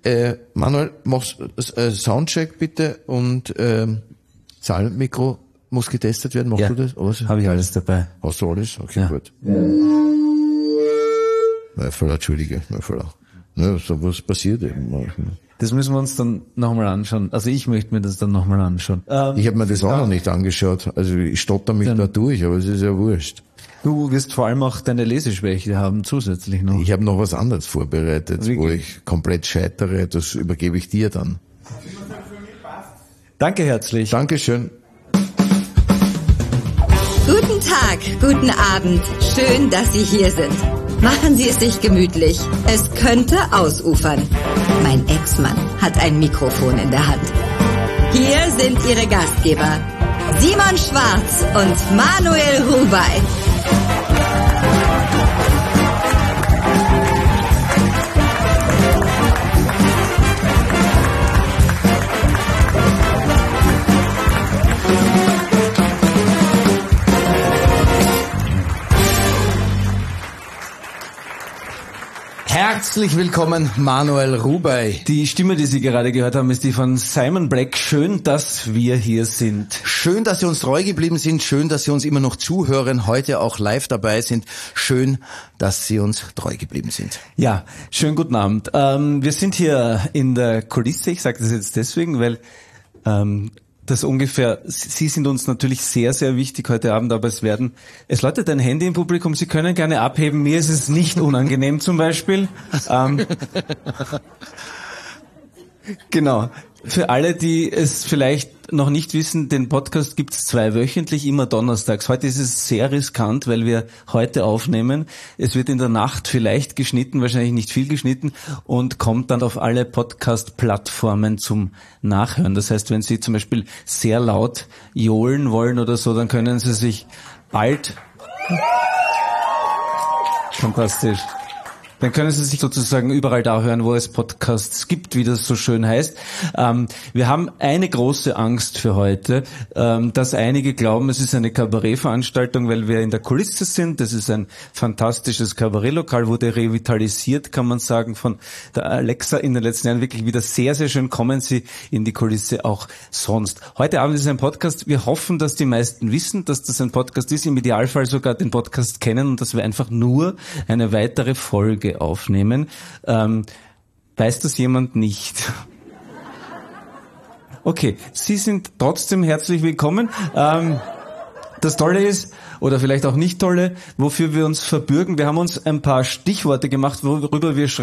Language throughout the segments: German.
Manuel, machst Soundcheck bitte und Saalmikro muss getestet werden. Machst du das? Habe ich alles dabei. Hast du alles? Okay, gut. Neufäller, Entschuldige, Neufäller. Ne, so was passiert eben. Das müssen wir uns dann nochmal anschauen. Also ich möchte mir das dann nochmal anschauen. Ich habe mir das auch noch nicht angeschaut. Also ich stotter mich da durch, aber es ist ja wurscht. Du wirst vor allem auch deine Leseschwäche haben, zusätzlich noch. Ich habe noch was anderes vorbereitet, wo ich komplett scheitere. Das übergebe ich dir dann. Danke herzlich. Dankeschön. Guten Tag, guten Abend. Schön, dass Sie hier sind. Machen Sie es sich gemütlich. Es könnte ausufern. Mein Ex-Mann hat ein Mikrofon in der Hand. Hier sind Ihre Gastgeber, Simon Schwarz und Manuel Rubey. Herzlich willkommen, Manuel Rubey. Die Stimme, die Sie gerade gehört haben, ist die von Simon Black. Schön, dass wir hier sind. Schön, dass Sie uns treu geblieben sind. Schön, dass Sie uns immer noch zuhören, heute auch live dabei sind. Schön, dass Sie uns treu geblieben sind. Ja, schönen guten Abend. Wir sind hier in der Kulisse. Ich sage das jetzt deswegen, weil das ungefähr, Sie sind uns natürlich sehr, sehr wichtig heute Abend, aber es läutet ein Handy im Publikum, Sie können gerne abheben, mir ist es nicht unangenehm zum Beispiel. Genau. Für alle, die es vielleicht noch nicht wissen, den Podcast gibt's 2 wöchentlich, immer donnerstags. Heute ist es sehr riskant, weil wir heute aufnehmen. Es wird in der Nacht vielleicht geschnitten, wahrscheinlich nicht viel geschnitten und kommt dann auf alle Podcast-Plattformen zum Nachhören. Das heißt, wenn Sie zum Beispiel sehr laut johlen wollen oder so, dann können Sie sich bald... Fantastisch. Dann können Sie sich sozusagen überall da hören, wo es Podcasts gibt, wie das so schön heißt. Wir haben eine große Angst für heute, dass einige glauben, es ist eine Kabarettveranstaltung, weil wir in der Kulisse sind. Das ist ein fantastisches Kabarettlokal, wurde revitalisiert, kann man sagen, von der Alexa in den letzten Jahren wirklich wieder sehr, sehr schön. Kommen Sie in die Kulisse auch sonst. Heute Abend ist ein Podcast. Wir hoffen, dass die meisten wissen, dass das ein Podcast ist, im Idealfall sogar den Podcast kennen und dass wir einfach nur eine weitere Folge aufnehmen. Weiß das jemand nicht? Okay, Sie sind trotzdem herzlich willkommen. Das Tolle ist, oder vielleicht auch nicht Tolle, wofür wir uns verbürgen. Wir haben uns ein paar Stichworte gemacht, worüber wir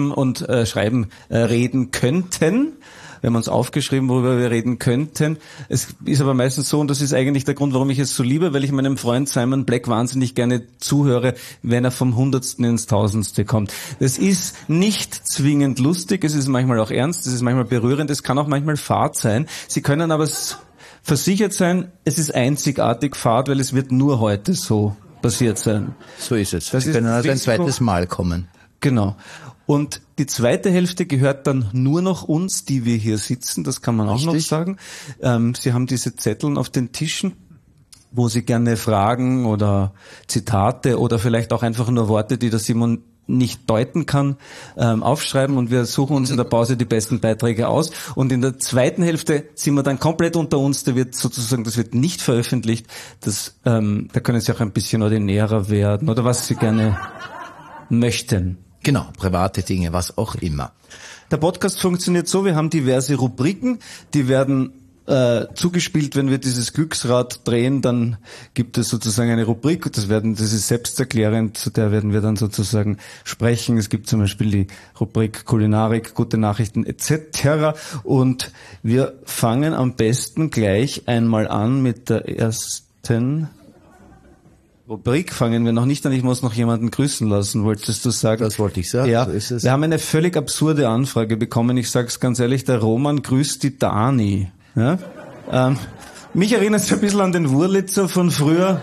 reden könnten. Wir haben uns aufgeschrieben, worüber wir reden könnten. Es ist aber meistens so, und das ist eigentlich der Grund, warum ich es so liebe, weil ich meinem Freund Simon Black wahnsinnig gerne zuhöre, wenn er vom Hundertsten ins Tausendste kommt. Das ist nicht zwingend lustig, es ist manchmal auch ernst, es ist manchmal berührend, es kann auch manchmal fad sein. Sie können aber versichert sein, es ist einzigartig fad, weil es wird nur heute so passiert sein. So ist es. Sie können also ein zweites Mal kommen. Genau. Und die zweite Hälfte gehört dann nur noch uns, die wir hier sitzen, das kann man auch noch sagen. Sie haben diese Zetteln auf den Tischen, wo Sie gerne Fragen oder Zitate oder vielleicht auch einfach nur Worte, die der Simon nicht deuten kann, aufschreiben und wir suchen uns in der Pause die besten Beiträge aus. Und in der zweiten Hälfte sind wir dann komplett unter uns, das wird nicht veröffentlicht. Da können Sie auch ein bisschen ordinärer werden oder was Sie gerne möchten. Genau, private Dinge, was auch immer. Der Podcast funktioniert so, wir haben diverse Rubriken, die werden zugespielt, wenn wir dieses Glücksrad drehen, dann gibt es sozusagen eine Rubrik, das ist selbsterklärend, zu der werden wir dann sozusagen sprechen. Es gibt zum Beispiel die Rubrik Kulinarik, gute Nachrichten etc. Und wir fangen am besten gleich einmal an mit der ersten Rubrik. Fangen wir noch nicht an, ich muss noch jemanden grüßen lassen, wolltest du sagen? Das wollte ich sagen. Ja, so ist es. Wir haben eine völlig absurde Anfrage bekommen, ich sag's ganz ehrlich, der Roman grüßt die Dani. Ja? Mich erinnert es ein bisschen an den Wurlitzer von früher.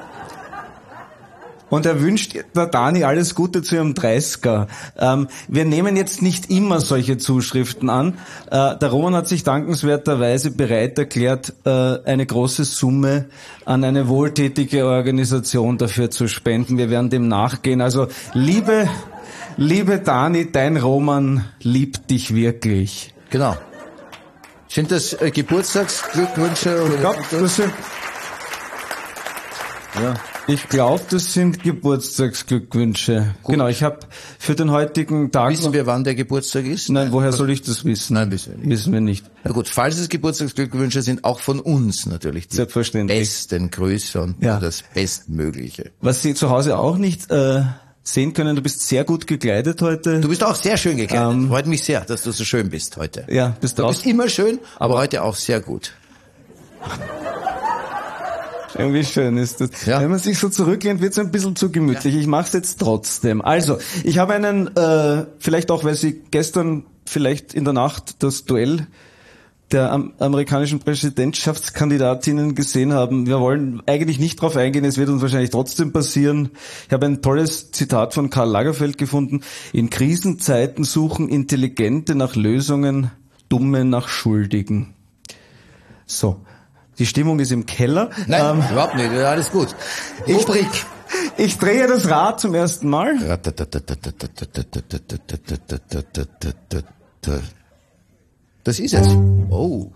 Und er wünscht der Dani alles Gute zu ihrem 30er. Wir nehmen jetzt nicht immer solche Zuschriften an. Der Roman hat sich dankenswerterweise bereit erklärt, eine große Summe an eine wohltätige Organisation dafür zu spenden. Wir werden dem nachgehen. Also liebe Liebe Dani, dein Roman liebt dich wirklich. Genau. Sind das Geburtstagsglückwünsche? Ich glaube, das sind Geburtstagsglückwünsche. Gut. Genau, ich habe für den heutigen Tag... Wissen wir, wann der Geburtstag ist? Nein, woher soll ich das wissen? Nein, wissen wir nicht. Na gut, falls es Geburtstagsglückwünsche sind, auch von uns natürlich. Die selbstverständlich. Besten Grüße und das Bestmögliche. Was Sie zu Hause auch nicht sehen können, du bist sehr gut gekleidet heute. Du bist auch sehr schön gekleidet. Freut mich sehr, dass du so schön bist heute. Ja, du bist immer schön, aber heute auch sehr gut. Irgendwie schön ist das. Ja. Wenn man sich so zurücklehnt, wird es ein bisschen zu gemütlich. Ja. Ich mache es jetzt trotzdem. Also, ich habe einen, vielleicht auch, weil Sie gestern vielleicht in der Nacht das Duell der amerikanischen Präsidentschaftskandidatinnen gesehen haben. Wir wollen eigentlich nicht drauf eingehen, es wird uns wahrscheinlich trotzdem passieren. Ich habe ein tolles Zitat von Karl Lagerfeld gefunden. In Krisenzeiten suchen Intelligente nach Lösungen, Dumme nach Schuldigen. So. Die Stimmung ist im Keller. Nein, überhaupt nicht. Alles gut. Ich drehe das Rad zum ersten Mal. Das ist es. Oh.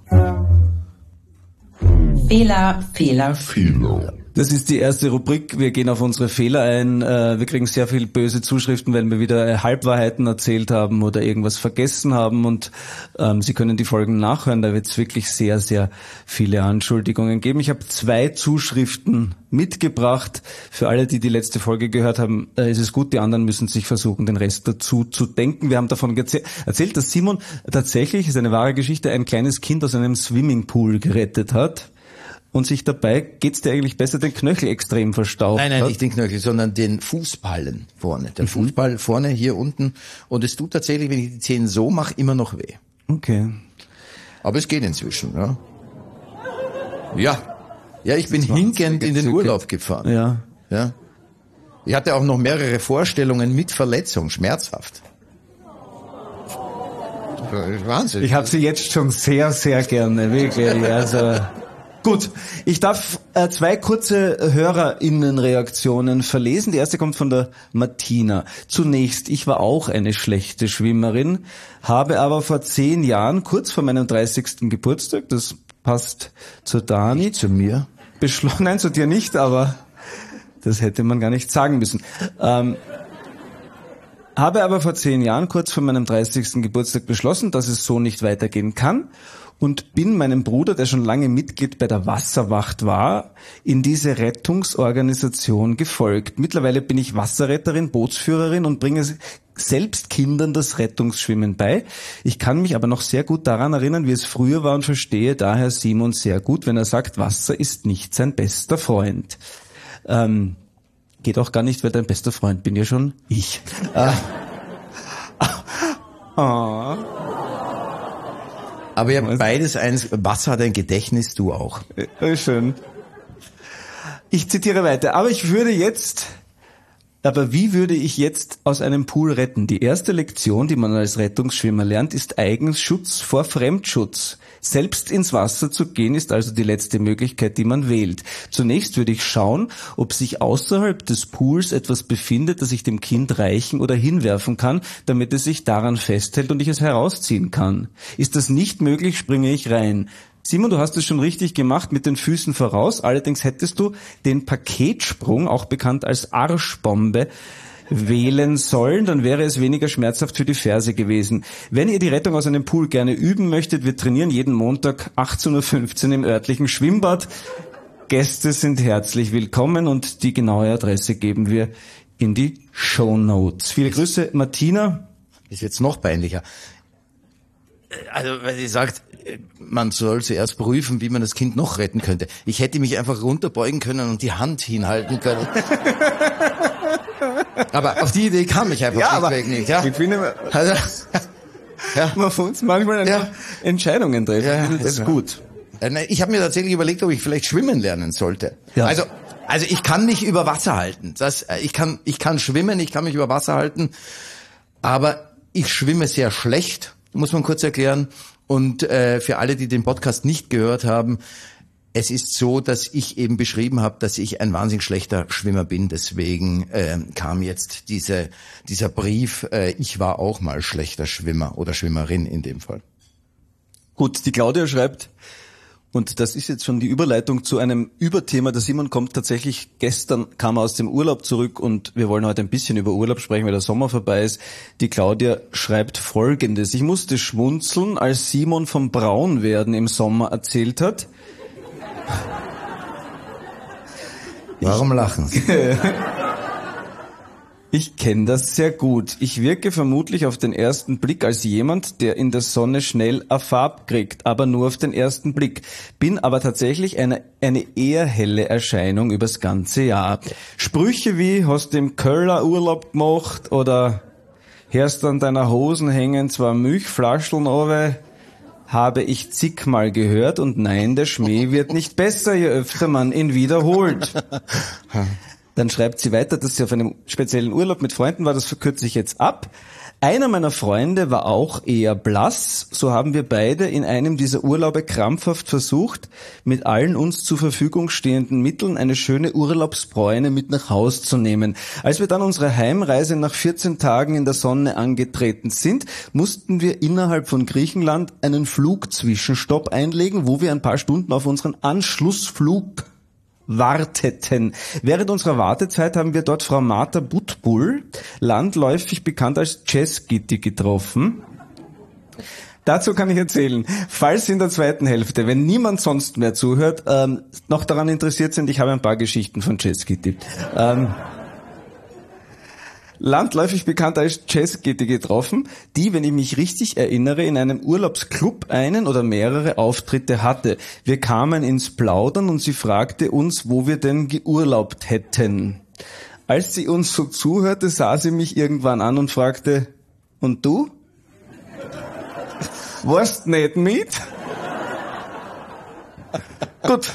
Fehler. Das ist die erste Rubrik. Wir gehen auf unsere Fehler ein. Wir kriegen sehr viel böse Zuschriften, wenn wir wieder Halbwahrheiten erzählt haben oder irgendwas vergessen haben. Und Sie können die Folgen nachhören. Da wird es wirklich sehr, sehr viele Anschuldigungen geben. Ich habe 2 Zuschriften mitgebracht. Für alle, die letzte Folge gehört haben, ist es gut. Die anderen müssen sich versuchen, den Rest dazu zu denken. Wir haben davon erzählt, dass Simon tatsächlich, ist eine wahre Geschichte, ein kleines Kind aus einem Swimmingpool gerettet hat. Und sich dabei, geht's dir eigentlich besser, den Knöchel extrem verstaucht? Nein, nicht den Knöchel, sondern den Fußballen vorne. Der Fußball vorne, hier unten. Und es tut tatsächlich, wenn ich die Zehen so mache, immer noch weh. Okay. Aber es geht inzwischen, ja. Ja, ich bin hinkend in den Urlaub gefahren. Ja. Ich hatte auch noch mehrere Vorstellungen mit Verletzung, schmerzhaft. Wahnsinn. Ich habe sie jetzt schon sehr, sehr gerne, wirklich. Also... Gut, ich darf 2 kurze HörerInnen-Reaktionen verlesen. Die erste kommt von der Martina. Zunächst, ich war auch eine schlechte Schwimmerin, habe aber vor 10 Jahren, kurz vor meinem 30. Geburtstag, das passt zu Dani. Nicht zu mir. Nein, zu dir nicht, aber das hätte man gar nicht sagen müssen. Habe aber vor 10 Jahren, kurz vor meinem 30. Geburtstag, beschlossen, dass es so nicht weitergehen kann. Und bin meinem Bruder, der schon lange Mitglied bei der Wasserwacht war, in diese Rettungsorganisation gefolgt. Mittlerweile bin ich Wasserretterin, Bootsführerin und bringe selbst Kindern das Rettungsschwimmen bei. Ich kann mich aber noch sehr gut daran erinnern, wie es früher war und verstehe daher Simon sehr gut, wenn er sagt, Wasser ist nicht sein bester Freund. Geht auch gar nicht, weil dein bester Freund bin ja schon ich. Aber ihr habt beides eins. Wasser hat ein Gedächtnis, du auch. Schön. Ich zitiere weiter. Wie würde ich jetzt aus einem Pool retten? Die erste Lektion, die man als Rettungsschwimmer lernt, ist Eigenschutz vor Fremdschutz. Selbst ins Wasser zu gehen, ist also die letzte Möglichkeit, die man wählt. Zunächst würde ich schauen, ob sich außerhalb des Pools etwas befindet, das ich dem Kind reichen oder hinwerfen kann, damit es sich daran festhält und ich es herausziehen kann. Ist das nicht möglich, springe ich rein. Simon, du hast es schon richtig gemacht mit den Füßen voraus. Allerdings hättest du den Paketsprung, auch bekannt als Arschbombe, wählen sollen, dann wäre es weniger schmerzhaft für die Ferse gewesen. Wenn ihr die Rettung aus einem Pool gerne üben möchtet, wir trainieren jeden Montag 18.15 Uhr im örtlichen Schwimmbad. Gäste sind herzlich willkommen und die genaue Adresse geben wir in die Shownotes. Viele Grüße, Martina. Ist jetzt noch peinlicher. Also, weil sie sagt, man soll zuerst prüfen, wie man das Kind noch retten könnte. Ich hätte mich einfach runterbeugen können und die Hand hinhalten können. Aber auf die Idee kam ich einfach schlichtweg nicht. Ja, ich finde, man muss manchmal Entscheidungen treffen. Ja, das ist gut. Ich habe mir tatsächlich überlegt, ob ich vielleicht schwimmen lernen sollte. Ja. Also ich kann mich über Wasser halten. Ich kann schwimmen, ich kann mich über Wasser halten, aber ich schwimme sehr schlecht, muss man kurz erklären. Und für alle, die den Podcast nicht gehört haben, Es ist so, dass ich eben beschrieben habe, dass ich ein wahnsinnig schlechter Schwimmer bin. Deswegen kam jetzt dieser Brief. Ich war auch mal schlechter Schwimmer oder Schwimmerin in dem Fall. Gut, die Claudia schreibt, und das ist jetzt schon die Überleitung zu einem Überthema. Der Simon kommt tatsächlich, gestern kam er aus dem Urlaub zurück und wir wollen heute ein bisschen über Urlaub sprechen, weil der Sommer vorbei ist. Die Claudia schreibt Folgendes. Ich musste schmunzeln, als Simon vom Braunwerden im Sommer erzählt hat. Warum lachen Sie? Ich kenne das sehr gut. Ich wirke vermutlich auf den ersten Blick als jemand, der in der Sonne schnell eine Farbe kriegt, aber nur auf den ersten Blick. Bin aber tatsächlich eine eher helle Erscheinung übers ganze Jahr. Sprüche wie, hast du im Köller Urlaub gemacht oder hörst an deiner Hosen hängen zwei Milchflascheln runter, habe ich zigmal gehört und nein, der Schmäh wird nicht besser, je öfter man ihn wiederholt. Dann schreibt sie weiter, dass sie auf einem speziellen Urlaub mit Freunden war, das verkürze ich jetzt ab. Einer meiner Freunde war auch eher blass, so haben wir beide in einem dieser Urlaube krampfhaft versucht, mit allen uns zur Verfügung stehenden Mitteln eine schöne Urlaubsbräune mit nach Haus zu nehmen. Als wir dann unsere Heimreise nach 14 Tagen in der Sonne angetreten sind, mussten wir innerhalb von Griechenland einen Flugzwischenstopp einlegen, wo wir ein paar Stunden auf unseren Anschlussflug warteten. Während unserer Wartezeit haben wir dort Frau Martha Butbull, landläufig bekannt als Jazz Gitti, getroffen. Dazu kann ich erzählen, falls Sie in der zweiten Hälfte, wenn niemand sonst mehr zuhört, noch daran interessiert sind, ich habe ein paar Geschichten von Jazz Gitti. Landläufig bekannt als Jazz Gitti getroffen, die, wenn ich mich richtig erinnere, in einem Urlaubsclub einen oder mehrere Auftritte hatte. Wir kamen ins Plaudern und sie fragte uns, wo wir denn geurlaubt hätten. Als sie uns so zuhörte, sah sie mich irgendwann an und fragte, und du? Warst nicht mit? Gut.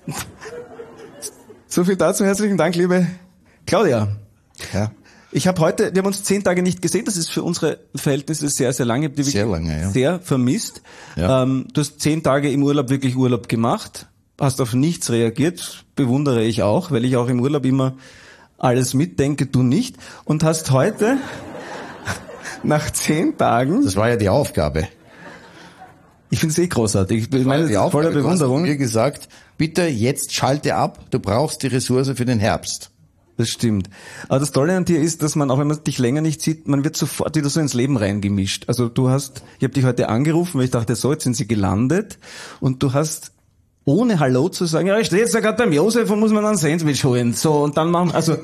So viel dazu. Herzlichen Dank, liebe Claudia. Ja. Wir haben uns 10 Tage nicht gesehen, das ist für unsere Verhältnisse sehr, sehr lange. Sehr lange, ja. Sehr vermisst. Ja. Du hast 10 Tage im Urlaub wirklich Urlaub gemacht, hast auf nichts reagiert, bewundere ich auch, weil ich auch im Urlaub immer alles mitdenke, du nicht. Und hast heute, nach 10 Tagen... Das war ja die Aufgabe. Ich finde es großartig. Ich meine, voller Bewunderung. Du hast mir gesagt, bitte jetzt schalte ab, du brauchst die Ressource für den Herbst. Das stimmt. Aber das Tolle an dir ist, dass man, auch wenn man dich länger nicht sieht, man wird sofort wieder so ins Leben reingemischt. Also ich habe dich heute angerufen, weil ich dachte, so, jetzt sind sie gelandet. Und du hast, ohne Hallo zu sagen, ja, ich stehe jetzt ja gerade beim Josef und muss mir dann ein Sandwich holen. So, und dann machen, also,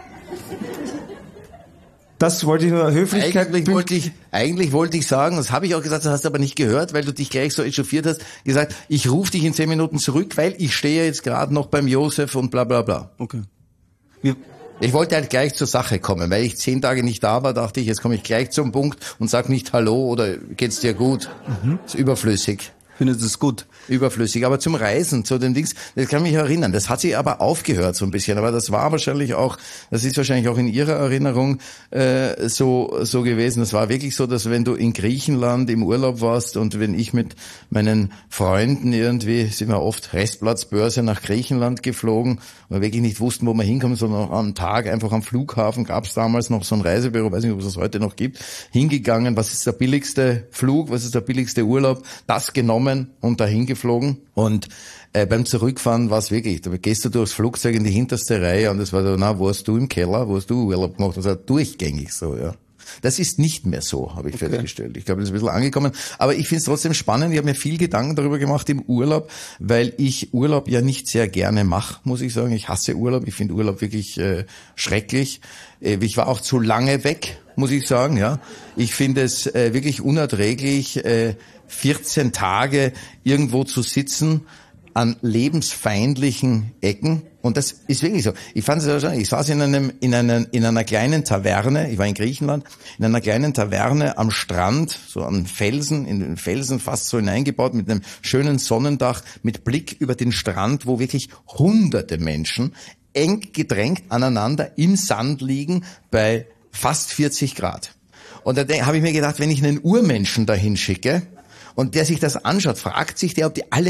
das wollte ich nur Höflichkeit. Eigentlich wollte ich sagen, das habe ich auch gesagt, das hast du aber nicht gehört, weil du dich gleich so echauffiert hast, gesagt, ich rufe dich in 10 Minuten zurück, weil ich stehe jetzt gerade noch beim Josef und bla bla bla. Okay. Ich wollte halt gleich zur Sache kommen, weil ich 10 Tage nicht da war, dachte ich, jetzt komme ich gleich zum Punkt und sag nicht Hallo oder geht's dir gut? Ist überflüssig. Findest du es gut? Überflüssig. Aber zum Reisen, zu den Dings, das kann mich erinnern. Das hat sich aber aufgehört so ein bisschen. Aber das ist wahrscheinlich auch in Ihrer Erinnerung so gewesen. Das war wirklich so, dass wenn du in Griechenland im Urlaub warst und wenn ich mit meinen Freunden irgendwie, sind wir oft Restplatzbörse nach Griechenland geflogen, weil wir wirklich nicht wussten, wo wir hinkommen, sondern am Tag einfach am Flughafen gab es damals noch so ein Reisebüro, weiß nicht, ob es das heute noch gibt, hingegangen, was ist der billigste Flug, was ist der billigste Urlaub, das genommen und dahin geflogen und beim Zurückfahren war es wirklich, da gehst du durchs Flugzeug in die hinterste Reihe und es war so, wo hast du im Keller, wo hast du Urlaub gemacht? Das war durchgängig so, ja. Das ist nicht mehr so, habe ich festgestellt. Ich glaube, das ist ein bisschen angekommen. Aber ich finde es trotzdem spannend. Ich habe mir viel Gedanken darüber gemacht im Urlaub, weil ich Urlaub ja nicht sehr gerne mache, muss ich sagen. Ich hasse Urlaub. Ich finde Urlaub wirklich schrecklich. Ich war auch zu lange weg, muss ich sagen. Ja, ich finde es wirklich unerträglich, 14 Tage irgendwo zu sitzen an lebensfeindlichen Ecken. Und das ist wirklich so. Ich fand es ja schon, ich saß in einer kleinen Taverne, ich war in Griechenland, in einer kleinen Taverne am Strand, so am Felsen, in den Felsen fast so hineingebaut, mit einem schönen Sonnendach, mit Blick über den Strand, wo wirklich hunderte Menschen eng gedrängt aneinander im Sand liegen bei fast 40 Grad. Und da habe ich mir gedacht, wenn ich einen Urmenschen dahin schicke und der sich das anschaut, fragt sich der, ob die alle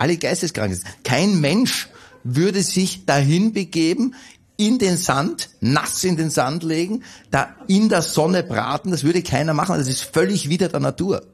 alle geisteskrank sind. Kein Mensch würde sich dahin begeben, in den Sand, nass in den Sand legen, da in der Sonne braten, das würde keiner machen. Das ist völlig wider der Natur.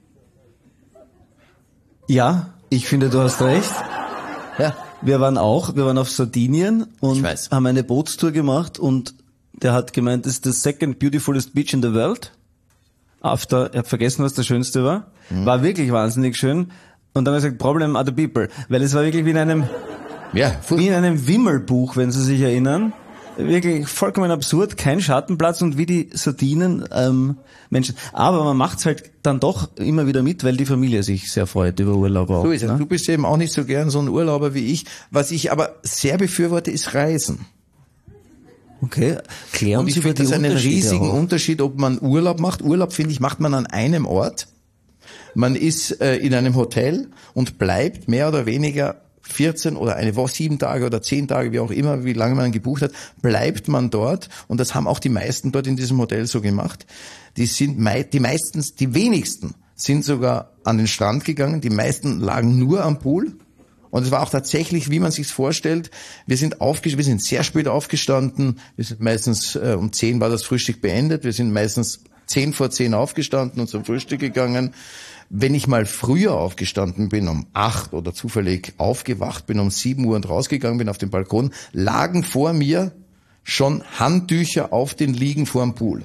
Ja, ich finde, du hast recht. Ja. Wir waren auf Sardinien und haben eine Bootstour gemacht und der hat gemeint, das ist the second beautifulest beach in the world. Ich habe vergessen, was das Schönste war. War wirklich wahnsinnig schön. Und dann habe ich gesagt, Problem other people. Weil es war wirklich wie in einem Wimmelbuch, wenn Sie sich erinnern. Wirklich vollkommen absurd, kein Schattenplatz und wie die Sardinen Menschen. Aber man macht's halt dann doch immer wieder mit, weil die Familie sich sehr freut über Urlaub auch. So ist es. Du bist eben auch nicht so gern so ein Urlauber wie ich. Was ich aber sehr befürworte, ist Reisen. Okay, klären und ich finde das einen riesigen Unterschied, ob man Urlaub macht. Urlaub, finde ich, macht man an einem Ort. Man ist in einem Hotel und bleibt mehr oder weniger 14 oder eine Woche, 7 Tage oder 10 Tage, wie auch immer, wie lange man gebucht hat, bleibt man dort. Und das haben auch die meisten dort in diesem Hotel so gemacht. Die wenigsten sind sogar an den Strand gegangen. Die meisten lagen nur am Pool. Und es war auch tatsächlich, wie man sich's vorstellt. Wir sind sehr spät aufgestanden. Wir sind meistens um 10 war das Frühstück beendet. Wir sind meistens 10 vor 10 aufgestanden und zum Frühstück gegangen. Wenn ich mal früher aufgestanden bin, um 8 oder zufällig aufgewacht bin, um 7 Uhr und rausgegangen bin auf den Balkon, lagen vor mir schon Handtücher auf den Liegen vorm Pool.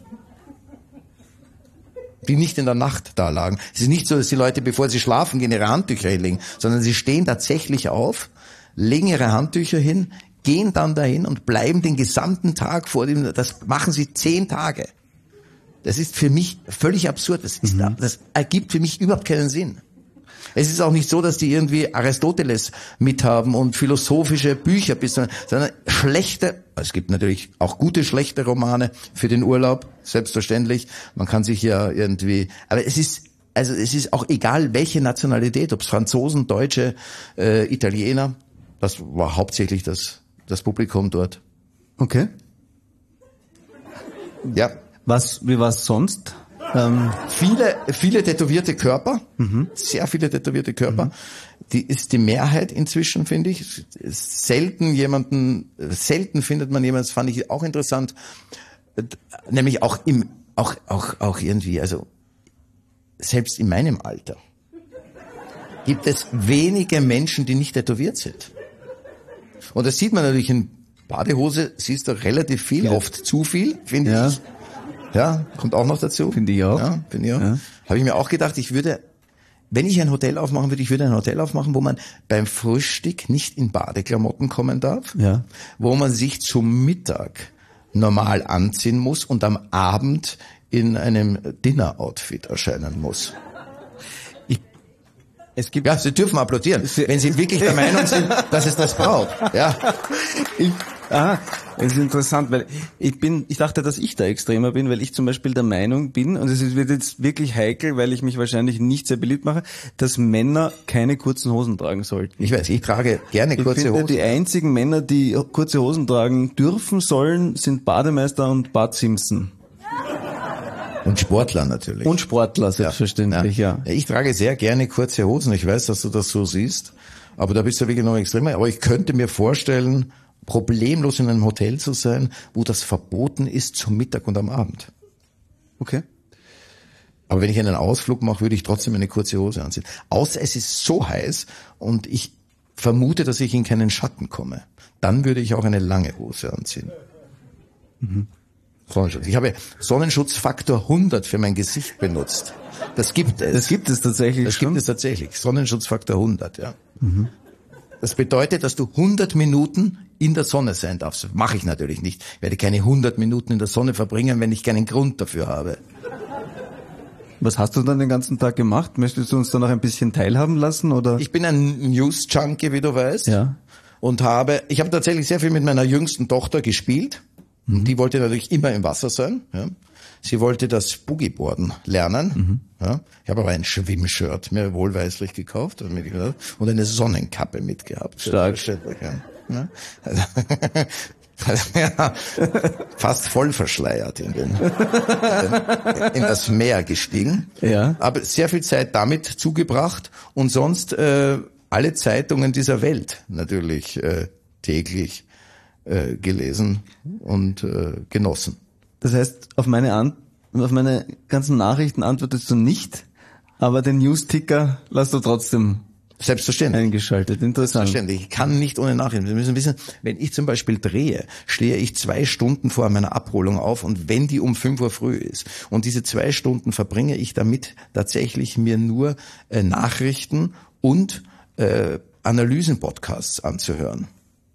Die nicht in der Nacht da lagen. Es ist nicht so, dass die Leute, bevor sie schlafen gehen, ihre Handtücher hinlegen, sondern sie stehen tatsächlich auf, legen ihre Handtücher hin, gehen dann dahin und bleiben den gesamten Tag vor dem, das machen sie 10 Tage. Das ist für mich völlig absurd. Das ergibt für mich überhaupt keinen Sinn. Es ist auch nicht so, dass die irgendwie Aristoteles mithaben und philosophische Bücher, sondern schlechte, es gibt natürlich auch gute, schlechte Romane für den Urlaub, selbstverständlich. Man kann sich ja irgendwie, aber es ist auch egal, welche Nationalität, ob es Franzosen, Deutsche, Italiener, das war hauptsächlich das Publikum dort. Okay. Ja. Wie war's sonst? Viele tätowierte Körper, sehr viele tätowierte Körper. Die ist die Mehrheit inzwischen, finde ich. Selten findet man jemanden, das fand ich auch interessant, nämlich auch irgendwie, also selbst in meinem Alter gibt es wenige Menschen, die nicht tätowiert sind. Und das sieht man natürlich in Badehose, siehst du relativ viel, oft zu viel, finde ich. Ja, kommt auch noch dazu. Finde ich auch. Ja, finde ich auch. Ja. Habe ich mir auch gedacht, wenn ich ein Hotel aufmachen würde, ich würde ein Hotel aufmachen, wo man beim Frühstück nicht in Badeklamotten kommen darf, wo man sich zum Mittag normal anziehen muss und am Abend in einem Dinner-Outfit erscheinen muss. Sie dürfen applaudieren, wenn Sie wirklich der Meinung sind, dass es das braucht. Ja. Es ist interessant, weil ich dachte, dass ich da extremer bin, weil ich zum Beispiel der Meinung bin, und es wird jetzt wirklich heikel, weil ich mich wahrscheinlich nicht sehr beliebt mache, dass Männer keine kurzen Hosen tragen sollten. Ich weiß, ich trage gerne kurze Hosen. Die einzigen Männer, die kurze Hosen tragen dürfen sollen, sind Bademeister und Bart Simpson. Und Sportler natürlich. Und Sportler, selbstverständlich, ja. Ich trage sehr gerne kurze Hosen. Ich weiß, dass du das so siehst. Aber da bist du wirklich noch extremer. Aber ich könnte mir vorstellen, problemlos in einem Hotel zu sein, wo das verboten ist zum Mittag und am Abend. Okay. Aber wenn ich einen Ausflug mache, würde ich trotzdem eine kurze Hose anziehen. Außer es ist so heiß und ich vermute, dass ich in keinen Schatten komme. Dann würde ich auch eine lange Hose anziehen. Sonnenschutz. Ich habe Sonnenschutzfaktor 100 für mein Gesicht benutzt. Das gibt es. Das gibt es tatsächlich. Das gibt es tatsächlich. Sonnenschutzfaktor 100, ja. Das bedeutet, dass du 100 Minuten in der Sonne sein darfst. Mache ich natürlich nicht. Ich werde keine 100 Minuten in der Sonne verbringen, wenn ich keinen Grund dafür habe. Was hast du dann den ganzen Tag gemacht? Möchtest du uns da noch ein bisschen teilhaben lassen, oder? Ich bin ein News-Junkie, wie du weißt. Ja. Und ich habe tatsächlich sehr viel mit meiner jüngsten Tochter gespielt. Die wollte natürlich immer im Wasser sein. Ja. Sie wollte das Boogieboarden lernen. Ja. Ich habe aber ein Schwimmshirt mir wohlweislich gekauft und eine Sonnenkappe mitgehabt. Stark. Ja. Ja, fast voll verschleiert in das Meer gestiegen. Ja. Aber sehr viel Zeit damit zugebracht und sonst alle Zeitungen dieser Welt natürlich täglich gelesen und genossen. Das heißt, auf meine ganzen Nachrichten antwortest du nicht, aber den News-Ticker lässt du trotzdem selbstverständlich eingeschaltet. Interessant. Selbstverständlich. Ich kann nicht ohne Nachrichten. Wir müssen wissen, wenn ich zum Beispiel drehe, stehe ich 2 Stunden vor meiner Abholung auf und wenn die um 5 Uhr früh ist und diese 2 Stunden verbringe ich damit tatsächlich mir nur Nachrichten und Analysen-Podcasts anzuhören.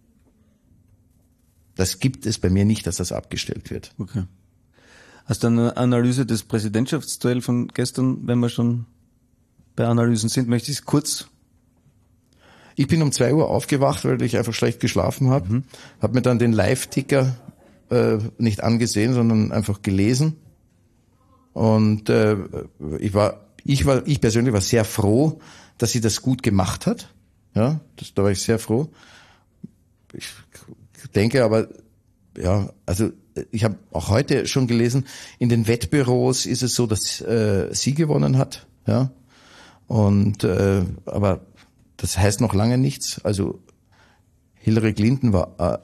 Das gibt es bei mir nicht, dass das abgestellt wird. Okay. Hast du eine Analyse des Präsidentschaftsduell von gestern, wenn wir schon bei Analysen sind, möchte ich es kurz... Ich bin um 2 Uhr aufgewacht, weil ich einfach schlecht geschlafen habe. Habe mir dann den Live-Ticker nicht angesehen, sondern einfach gelesen. Und ich persönlich war sehr froh, dass sie das gut gemacht hat. Ja, da war ich sehr froh. Ich denke aber, ja, also ich habe auch heute schon gelesen, in den Wettbüros ist es so, dass sie gewonnen hat. Ja, und aber das heißt noch lange nichts. Also Hillary Clinton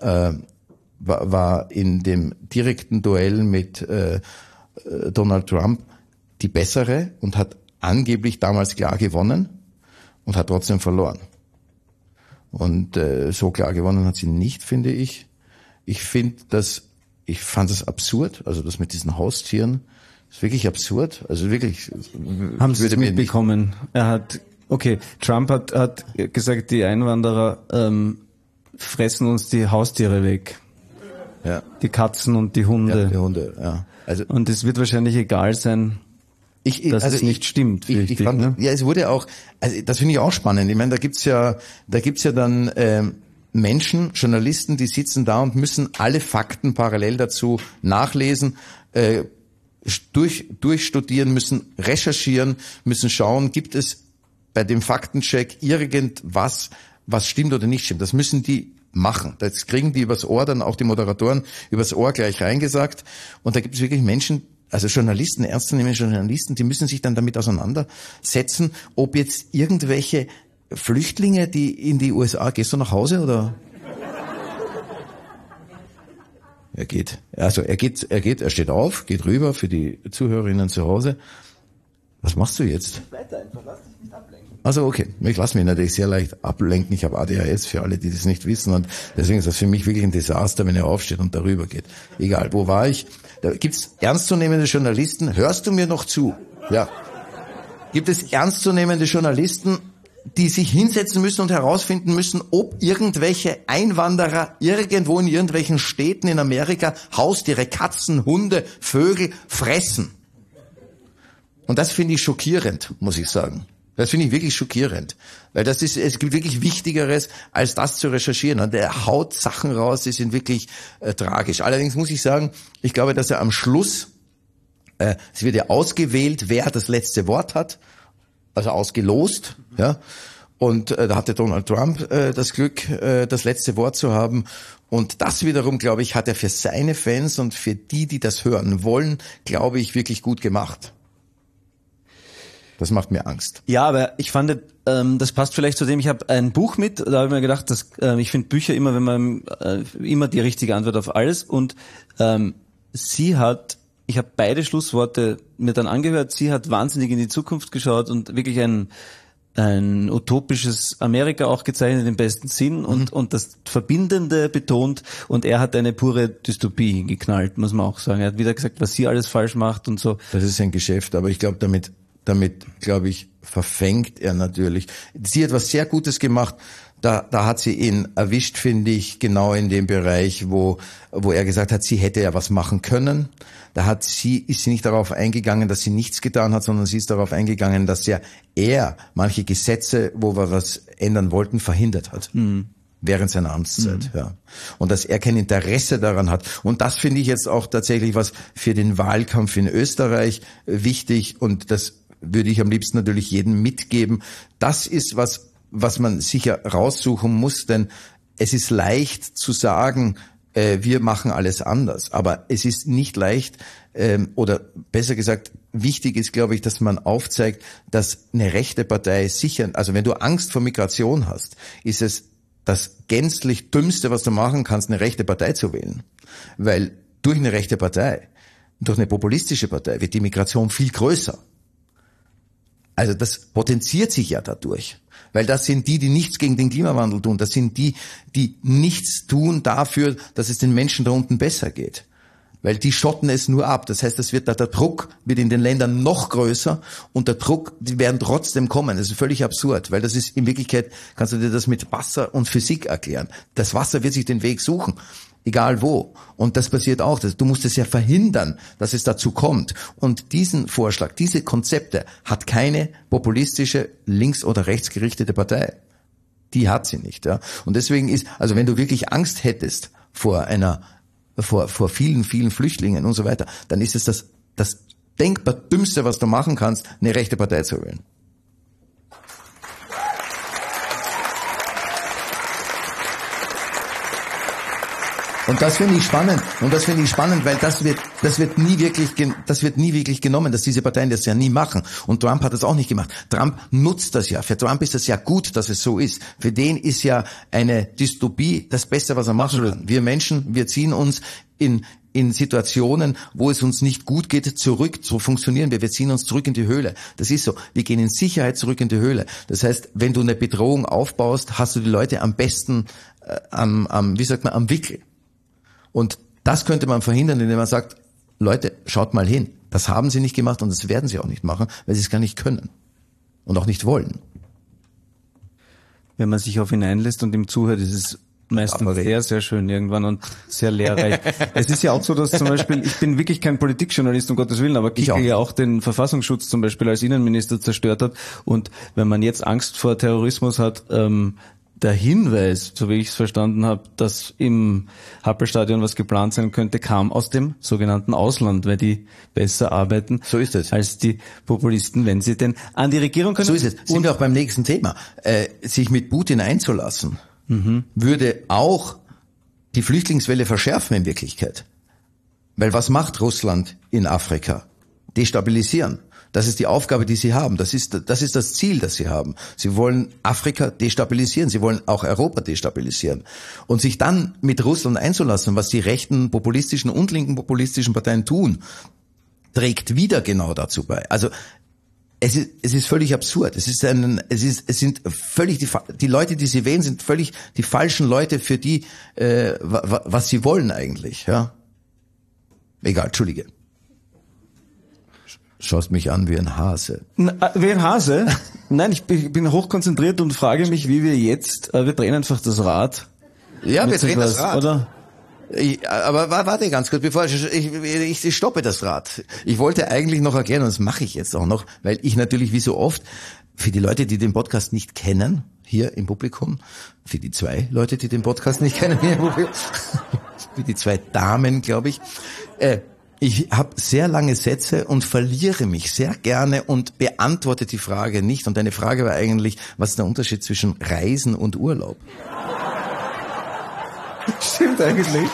war in dem direkten Duell mit Donald Trump die bessere und hat angeblich damals klar gewonnen und hat trotzdem verloren. Und so klar gewonnen hat sie nicht, finde ich. Ich fand es absurd, also das mit diesen Haustieren ist wirklich absurd. Also wirklich. Haben Sie es mitbekommen? Trump hat gesagt, die Einwanderer fressen uns die Haustiere weg. Ja. Die Katzen und die Hunde. Ja, die Hunde, ja. Also, und es wird wahrscheinlich egal sein, dass es nicht stimmt. Ne? Ja, es wurde auch, also das finde ich auch spannend. Ich meine, da gibt's ja dann Menschen, Journalisten, die sitzen da und müssen alle Fakten parallel dazu nachlesen, durchstudieren, müssen recherchieren, müssen schauen, gibt es bei dem Faktencheck irgendwas, was stimmt oder nicht stimmt. Das müssen die machen. Das kriegen die übers Ohr, dann auch die Moderatoren übers Ohr gleich reingesagt. Und da gibt es wirklich Menschen, also Journalisten, ernstzunehmende Journalisten, die müssen sich dann damit auseinandersetzen, ob jetzt irgendwelche Flüchtlinge, die in die USA, gehst du nach Hause oder? Er steht auf, geht rüber für die Zuhörerinnen zu Hause. Was machst du jetzt? Weiter einfach, lass dich nicht ablenken. Also okay, ich lasse mich natürlich sehr leicht ablenken. Ich habe ADHS für alle, die das nicht wissen und deswegen ist das für mich wirklich ein Desaster, wenn er aufsteht und darüber geht. Egal, wo war ich? Da gibt's ernstzunehmende Journalisten. Hörst du mir noch zu? Ja. Gibt es ernstzunehmende Journalisten, die sich hinsetzen müssen und herausfinden müssen, ob irgendwelche Einwanderer irgendwo in irgendwelchen Städten in Amerika Haustiere, Katzen, Hunde, Vögel fressen? Und das finde ich schockierend, muss ich sagen. Das finde ich wirklich schockierend. Weil es gibt wirklich Wichtigeres, als das zu recherchieren. Und er haut Sachen raus, die sind wirklich tragisch. Allerdings muss ich sagen, ich glaube, dass er am Schluss, es wird ja ausgewählt, wer das letzte Wort hat, also ausgelost, ja. Und da hatte Donald Trump das Glück, das letzte Wort zu haben. Und das wiederum, glaube ich, hat er für seine Fans und für die das hören wollen, glaube ich, wirklich gut gemacht. Das macht mir Angst. Ja, aber ich fand, das passt vielleicht zu dem, ich habe ein Buch mit, da habe ich mir gedacht, ich finde Bücher immer, wenn man immer die richtige Antwort auf alles. Und ich habe beide Schlussworte mir dann angehört, sie hat wahnsinnig in die Zukunft geschaut und wirklich ein utopisches Amerika auch gezeichnet im besten Sinn und das Verbindende betont und er hat eine pure Dystopie geknallt, muss man auch sagen. Er hat wieder gesagt, was sie alles falsch macht und so. Das ist ein Geschäft, aber ich glaube, damit glaube ich, verfängt er natürlich. Sie hat was sehr Gutes gemacht. Da hat sie ihn erwischt, finde ich, genau in dem Bereich, wo er gesagt hat, sie hätte ja was machen können. Ist sie nicht darauf eingegangen, dass sie nichts getan hat, sondern sie ist darauf eingegangen, dass er manche Gesetze, wo wir was ändern wollten, verhindert hat. Während seiner Amtszeit, ja. Und dass er kein Interesse daran hat. Und das finde ich jetzt auch tatsächlich was für den Wahlkampf in Österreich wichtig. Und das würde ich am liebsten natürlich jedem mitgeben. Das ist was man sicher raussuchen muss, denn es ist leicht zu sagen, wir machen alles anders. Aber es ist nicht leicht, oder besser gesagt, wichtig ist, glaube ich, dass man aufzeigt, dass eine rechte Partei sicher, also wenn du Angst vor Migration hast, ist es das gänzlich Dümmste, was du machen kannst, eine rechte Partei zu wählen. Weil durch eine rechte Partei, durch eine populistische Partei wird die Migration viel größer. Also das potenziert sich ja dadurch. Weil das sind die nichts gegen den Klimawandel tun. Das sind die nichts tun dafür, dass es den Menschen da unten besser geht. Weil die schotten es nur ab. Das heißt, der Druck wird in den Ländern noch größer und der Druck, die werden trotzdem kommen. Das ist völlig absurd, weil das ist in Wirklichkeit, kannst du dir das mit Wasser und Physik erklären. Das Wasser wird sich den Weg suchen, egal wo. Und das passiert auch. Du musst es ja verhindern, dass es dazu kommt. Und diesen Vorschlag, diese Konzepte hat keine populistische, links- oder rechtsgerichtete Partei. Die hat sie nicht. Ja. Und deswegen ist, also wenn du wirklich Angst hättest vor vielen, vielen Flüchtlingen und so weiter, dann ist es das denkbar Dümmste, was du machen kannst, eine rechte Partei zu wählen. Und das finde ich spannend. Weil das wird nie wirklich genommen, dass diese Parteien das ja nie machen. Und Trump hat das auch nicht gemacht. Trump nutzt das ja. Für Trump ist das ja gut, dass es so ist. Für den ist ja eine Dystopie das Beste, was er machen kann. Wir Menschen, wir ziehen uns in Situationen, wo es uns nicht gut geht, zurück. So funktionieren wir. Wir ziehen uns zurück in die Höhle. Das ist so. Wir gehen in Sicherheit zurück in die Höhle. Das heißt, wenn du eine Bedrohung aufbaust, hast du die Leute am besten am Wickel. Und das könnte man verhindern, indem man sagt, Leute, schaut mal hin. Das haben sie nicht gemacht und das werden sie auch nicht machen, weil sie es gar nicht können und auch nicht wollen. Wenn man sich auf ihn einlässt und ihm zuhört, ist es meistens sehr, sehr schön irgendwann und sehr lehrreich. Es ist ja auch so, dass zum Beispiel, ich bin wirklich kein Politikjournalist, um Gottes Willen, aber Kickl ja auch den Verfassungsschutz zum Beispiel als Innenminister zerstört hat. Und wenn man jetzt Angst vor Terrorismus hat, der Hinweis, so wie ich es verstanden habe, dass im Happelstadion was geplant sein könnte, kam aus dem sogenannten Ausland, weil die besser arbeiten so ist es. Als die Populisten, wenn sie denn an die Regierung können. So ist es. Sind wir auch beim nächsten Thema. Sich mit Putin einzulassen, würde auch die Flüchtlingswelle verschärfen in Wirklichkeit. Weil was macht Russland in Afrika? Destabilisieren. Das ist die Aufgabe, die sie haben. Das ist das Ziel, das sie haben. Sie wollen Afrika destabilisieren. Sie wollen auch Europa destabilisieren. Und sich dann mit Russland einzulassen, was die rechten populistischen und linken populistischen Parteien tun, trägt wieder genau dazu bei. Also es ist völlig absurd. Es sind völlig die Leute, die sie wählen, sind völlig die falschen Leute für die, was sie wollen eigentlich. Ja. Egal, Entschuldige. Schaust mich an wie ein Hase. Wie ein Hase? Nein, ich bin hochkonzentriert und frage mich, wie wir jetzt, wir drehen einfach das Rad. Ja, wir drehen das Rad. Oder? Aber warte ganz kurz, bevor ich stoppe das Rad. Ich wollte eigentlich noch erklären, und das mache ich jetzt auch noch, weil ich natürlich wie so oft, für die Leute, die den Podcast nicht kennen, hier im Publikum, für die 2 Leute, die den Podcast nicht kennen, hier im Publikum, für die 2 Damen, glaube ich, ich habe sehr lange Sätze und verliere mich sehr gerne und beantworte die Frage nicht. Und deine Frage war eigentlich, was ist der Unterschied zwischen Reisen und Urlaub? Stimmt eigentlich.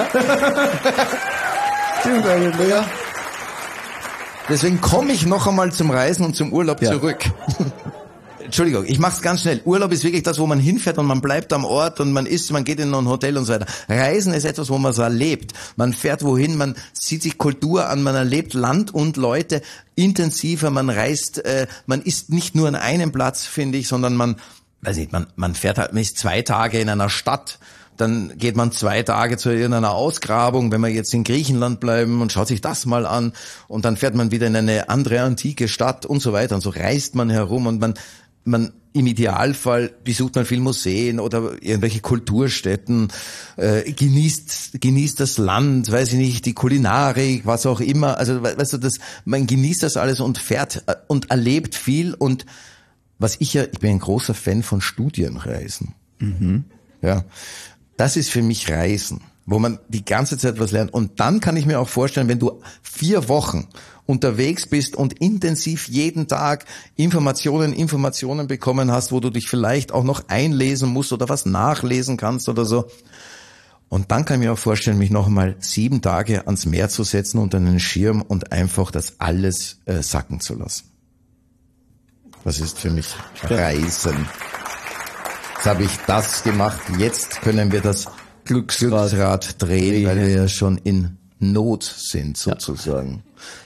Ja. Deswegen komme ich noch einmal zum Reisen und zum Urlaub zurück. Entschuldigung, ich mach's ganz schnell. Urlaub ist wirklich das, wo man hinfährt und man bleibt am Ort und man isst, man geht in ein Hotel und so weiter. Reisen ist etwas, wo man so erlebt. Man fährt wohin, man sieht sich Kultur an, man erlebt Land und Leute intensiver, man reist, man ist nicht nur an einem Platz, finde ich, sondern man fährt halt, man ist 2 Tage in einer Stadt. Dann geht man 2 Tage zu irgendeiner Ausgrabung, wenn wir jetzt in Griechenland bleiben und schaut sich das mal an. Und dann fährt man wieder in eine andere antike Stadt und so weiter. Und so reist man herum und man im Idealfall besucht man viel Museen oder irgendwelche Kulturstätten, genießt das Land, weiß ich nicht, die Kulinarik, was auch immer. Also weißt du, man genießt das alles und fährt und erlebt viel. Und ich bin ein großer Fan von Studienreisen. Ja. Das ist für mich Reisen, wo man die ganze Zeit was lernt. Und dann kann ich mir auch vorstellen, wenn du 4 Wochen unterwegs bist und intensiv jeden Tag Informationen bekommen hast, wo du dich vielleicht auch noch einlesen musst oder was nachlesen kannst oder so. Und dann kann ich mir auch vorstellen, mich noch einmal 7 Tage ans Meer zu setzen unter einen Schirm und einfach das alles sacken zu lassen. Das ist für mich Reisen. Jetzt habe ich das gemacht. Jetzt können wir das Glücksrad drehen, weil wir ja schon in Not sind, sozusagen.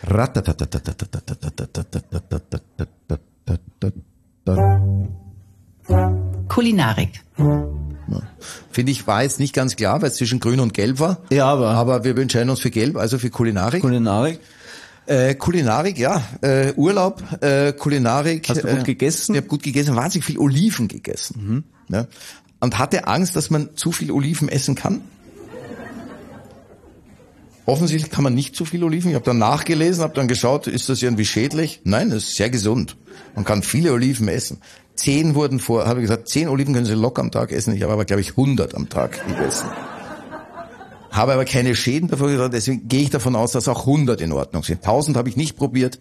Kulinarik. Finde ich, war jetzt nicht ganz klar, weil es zwischen Grün und Gelb war. Ja, aber wir entscheiden uns für Gelb, also für Kulinarik. Kulinarik, ja. Urlaub, Kulinarik. Hast du gut gegessen? Ich habe gut gegessen, wahnsinnig viel Oliven gegessen. Ja. Und hatte Angst, dass man zu viel Oliven essen kann. Offensichtlich kann man nicht zu viel Oliven. Ich habe dann nachgelesen, habe dann geschaut, ist das irgendwie schädlich? Nein, das ist sehr gesund. Man kann viele Oliven essen. 10 habe ich gesagt, 10 Oliven können Sie locker am Tag essen. Ich habe aber, glaube ich, 100 am Tag gegessen. Habe aber keine Schäden davor gesagt, deswegen gehe ich davon aus, dass auch 100 in Ordnung sind. 1000 habe ich nicht probiert.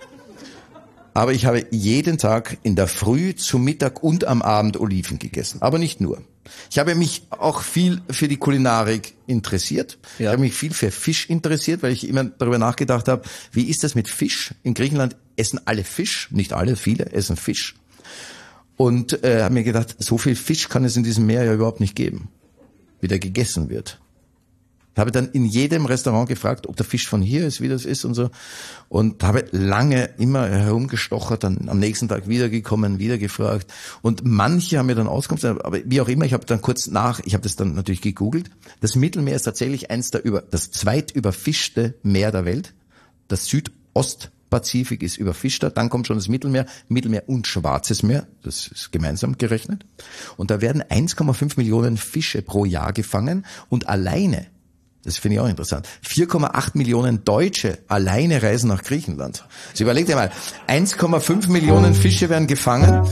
Aber ich habe jeden Tag in der Früh, zum Mittag und am Abend Oliven gegessen. Aber nicht nur. Ich habe mich auch viel für die Kulinarik interessiert. Ja. Ich habe mich viel für Fisch interessiert, weil ich immer darüber nachgedacht habe, wie ist das mit Fisch? In Griechenland essen alle Fisch, nicht alle, viele essen Fisch. Und habe mir gedacht, so viel Fisch kann es in diesem Meer ja überhaupt nicht geben, wie der gegessen wird. Ich habe dann in jedem Restaurant gefragt, ob der Fisch von hier ist, wie das ist und so. Und habe lange immer herumgestochert, dann am nächsten Tag wiedergekommen, wieder gefragt. Und manche haben mir dann Auskunft, aber wie auch immer, ich habe das dann natürlich gegoogelt. Das Mittelmeer ist tatsächlich das zweitüberfischte Meer der Welt. Das Südostpazifik ist überfischter, dann kommt schon das Mittelmeer und Schwarzes Meer, das ist gemeinsam gerechnet. Und da werden 1,5 Millionen Fische pro Jahr gefangen und alleine, das finde ich auch interessant, 4,8 Millionen Deutsche alleine reisen nach Griechenland. Also überlegt ihr mal, 1,5 Millionen Fische werden gefangen,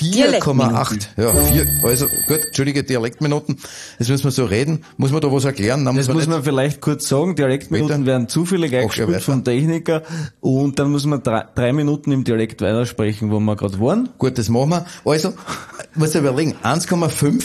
4,8. Ja, also gut, entschuldige, Dialektminuten. Jetzt müssen wir so reden. Muss man da was erklären? Das muss man vielleicht kurz sagen. Dialektminuten werden zufällig eingespielt vom Techniker und dann muss man 3 Minuten im Dialekt weitersprechen, wo wir gerade waren. Gut, das machen wir. Also, muss ich überlegen, 1,5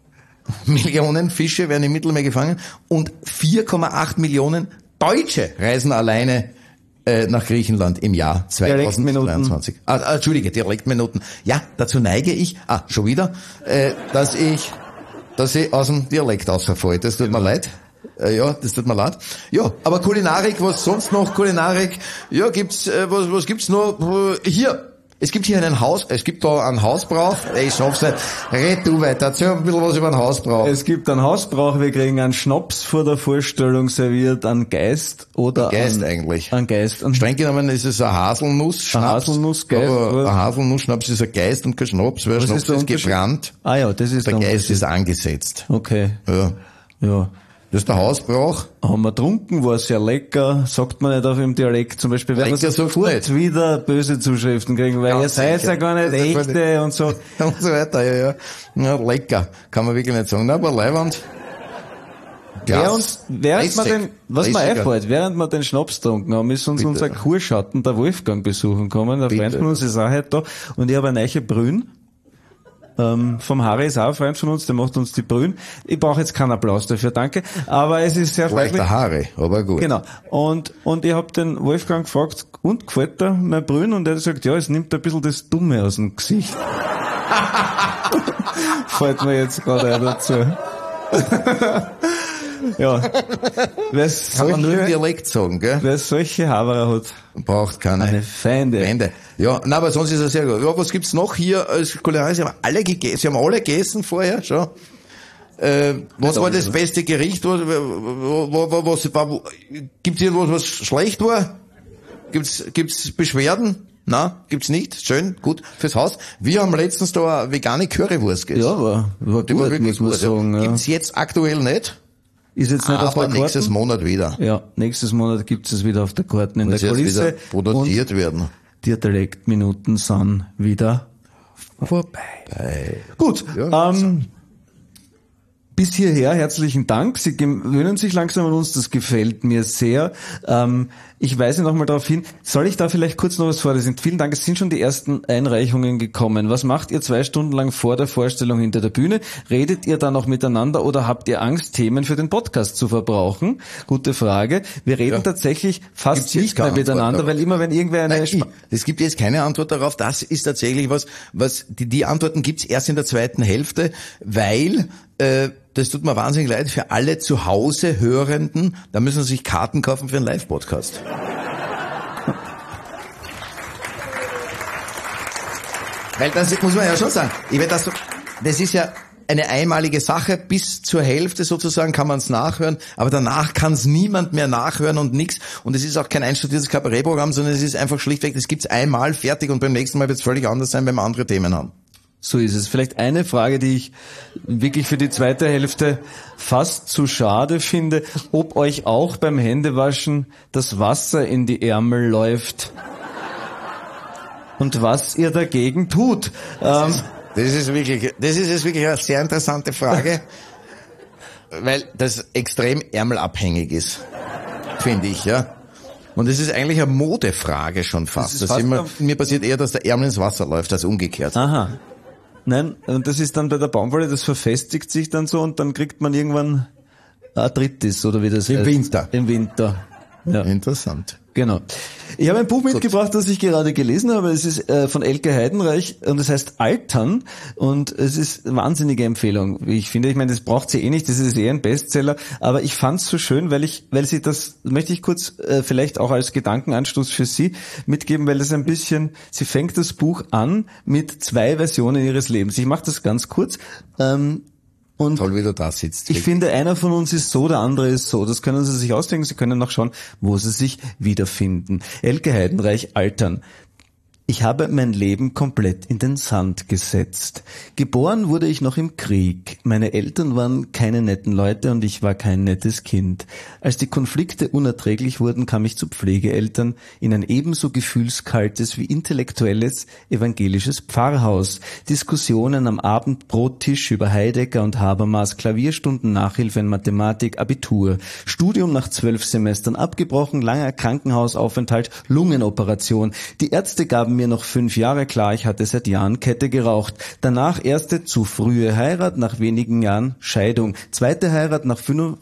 Millionen Fische werden im Mittelmeer gefangen und 4,8 Millionen Deutsche reisen alleine nach Griechenland im Jahr 2023. Entschuldige, Dialektminuten. Ja, dazu neige ich, schon wieder, dass ich aus dem Dialekt ausverfalle. Das tut mir leid. Ja, das tut mir leid. Ja, aber Kulinarik, was sonst noch Kulinarik? Ja, was gibt's noch? Hier. Es gibt da einen Hausbrauch. Ich schaff's nicht. Red du weiter. Erzähl ein bisschen was über einen Hausbrauch. Es gibt einen Hausbrauch. Wir kriegen einen Schnaps vor der Vorstellung serviert, einen Geist oder eigentlich. Ein Geist. Streng genommen ist es ein Haselnuss-Schnaps. Ein Haselnuss-Geist. Aber ein Haselnuss-Schnaps ist ein Geist und kein Schnaps, weil Schnaps ist gebrannt. Ja, das ist der Geist ist angesetzt. Okay. Ja. Das ist der Hausbrauch. Haben wir getrunken, war sehr lecker, sagt man nicht auf dem Dialekt. Zum Beispiel werden wir sofort wieder böse Zuschriften kriegen, weil ihr seid ja gar nicht echte und so. Und so weiter, ja. Lecker. Kann man wirklich nicht sagen. Aber Leiwand. Während wir den Schnaps getrunken haben, ist uns unser Kurschatten, der Wolfgang, besuchen kommen. Der Freund von uns ist auch heute da. Und ich habe eine neue Brühen. Vom Harry ist auch ein Freund von uns, der macht uns die Brühen. Ich brauche jetzt keinen Applaus dafür, danke. Aber es ist sehr freundlich. Der Harry, aber gut. Genau. Und ich habe den Wolfgang gefragt, und gefällt dir mein Brühen? Und er hat gesagt, ja, es nimmt ein bisschen das Dumme aus dem Gesicht. Fällt mir jetzt gerade ein dazu. Ja. Kann man nur im Dialekt sagen, gell? Wer solche Haberer hat, braucht keine Feinde. Ja, na, aber sonst ist er sehr gut. Ja, was gibt's noch hier als Kulinarik? Sie haben alle gegessen vorher schon. Was war das beste Gericht? Gibt's irgendwas, was schlecht war? Gibt's Beschwerden? Na, gibt's nicht. Schön, gut fürs Haus. Wir haben letztens da eine vegane Currywurst gegessen. Ja, war gut, muss man sagen. Ja. Gibt's jetzt aktuell nicht. Ist jetzt nicht auf der Karte. Nächstes Monat wieder. Ja, nächstes Monat gibt's es wieder auf der Karte in der Kulisse. Wieder produziert werden. Die Dialektminuten sind wieder vorbei. Gut, ja, bis hierher herzlichen Dank. Sie gewöhnen sich langsam an uns, das gefällt mir sehr. Ich weise nochmal darauf hin, soll ich da vielleicht kurz noch was vorlesen? Vielen Dank, es sind schon die ersten Einreichungen gekommen. Was macht ihr 2 Stunden lang vor der Vorstellung hinter der Bühne? Redet ihr da noch miteinander oder habt ihr Angst, Themen für den Podcast zu verbrauchen? Gute Frage. Wir reden tatsächlich fast nicht mehr miteinander, weil immer wenn irgendwer es gibt jetzt keine Antwort darauf. Das ist tatsächlich was die Antworten gibt's erst in der zweiten Hälfte, weil das tut mir wahnsinnig leid für alle zu Hause Hörenden. Da müssen Sie sich Karten kaufen für einen Live-Podcast. Weil das muss man ja schon sagen. Das ist ja eine einmalige Sache. Bis zur Hälfte sozusagen kann man es nachhören, aber danach kann es niemand mehr nachhören und nix. Und es ist auch kein einstudiertes Kabarettprogramm, sondern es ist einfach schlichtweg, das gibt's einmal fertig und beim nächsten Mal wird es völlig anders sein, wenn wir andere Themen haben. So ist es. Vielleicht eine Frage, die ich wirklich für die zweite Hälfte fast zu schade finde, ob euch auch beim Händewaschen das Wasser in die Ärmel läuft und was ihr dagegen tut. Das ist wirklich eine sehr interessante Frage, weil das extrem ärmelabhängig ist, finde ich, ja. Und es ist eigentlich eine Modefrage schon fast. Mir passiert eher, dass der Ärmel ins Wasser läuft, als umgekehrt. Aha. Nein, und das ist dann bei der Baumwolle, das verfestigt sich dann so und dann kriegt man irgendwann Arthritis oder wie das heißt. Im Winter. Ja. Interessant. Genau. Ich habe ein Buch mitgebracht, das ich gerade gelesen habe. Es ist von Elke Heidenreich und es heißt Altern und es ist eine wahnsinnige Empfehlung. Ich finde, das braucht sie eh nicht, das ist eher ein Bestseller, aber ich fand es so schön, weil sie das, möchte ich kurz vielleicht auch als Gedankenanstoß für Sie mitgeben, weil das ein bisschen, sie fängt das Buch an mit 2 Versionen ihres Lebens. Ich mache das ganz kurz. Und toll, wie du da sitzt. Ich finde, einer von uns ist so, der andere ist so. Das können Sie sich ausdenken. Sie können noch schauen, wo Sie sich wiederfinden. Elke Heidenreich, Altern. Ich habe mein Leben komplett in den Sand gesetzt. Geboren wurde ich noch im Krieg. Meine Eltern waren keine netten Leute und ich war kein nettes Kind. Als die Konflikte unerträglich wurden, kam ich zu Pflegeeltern in ein ebenso gefühlskaltes wie intellektuelles evangelisches Pfarrhaus. Diskussionen am Abendbrottisch über Heidegger und Habermas, Klavierstunden, Nachhilfe in Mathematik, Abitur. Studium nach 12 Semestern abgebrochen, langer Krankenhausaufenthalt, Lungenoperation. Die Ärzte gaben mir noch 5 Jahre, klar, ich hatte seit Jahren Kette geraucht. Danach erste zu frühe Heirat, nach wenigen Jahren Scheidung. Zweite Heirat, nach